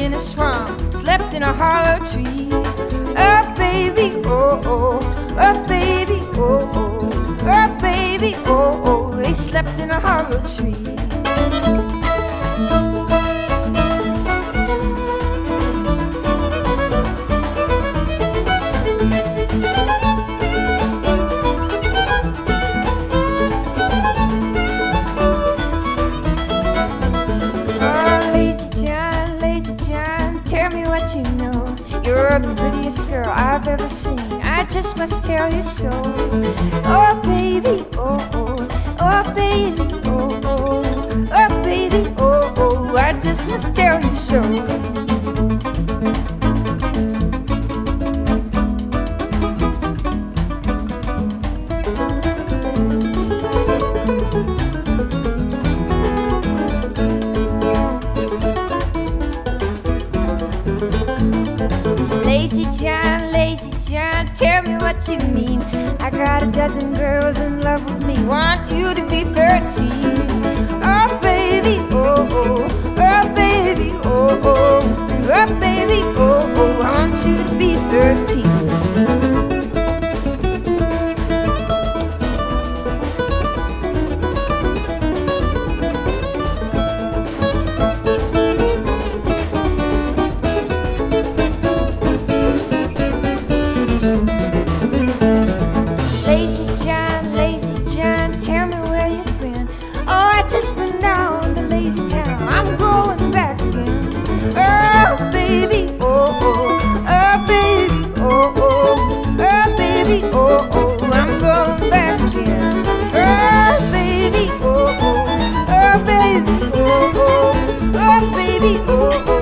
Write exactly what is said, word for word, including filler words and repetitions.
in a swamp, slept in a hollow tree. Oh baby, oh oh, oh baby, oh oh, oh baby, oh oh, they slept in a hollow tree. You know, you're the prettiest girl I've ever seen. I just must tell you so. Oh baby, oh oh, oh baby, oh oh, oh baby, oh oh, I just must tell you so. Lazy John, Lazy John, tell me what you mean. I got a dozen girls in love with me, want you to be thirteen. Oh baby, oh oh, oh baby, oh oh, oh baby, oh oh, I want you to be thirteen. Lazy John, Lazy John, tell me where you've been. Oh, I just been down to Lazy Town, I'm going back again. Oh baby, oh oh, oh baby, oh oh, oh baby, oh oh, I'm going back again. Oh baby, oh oh, oh baby, oh oh, oh baby, oh oh.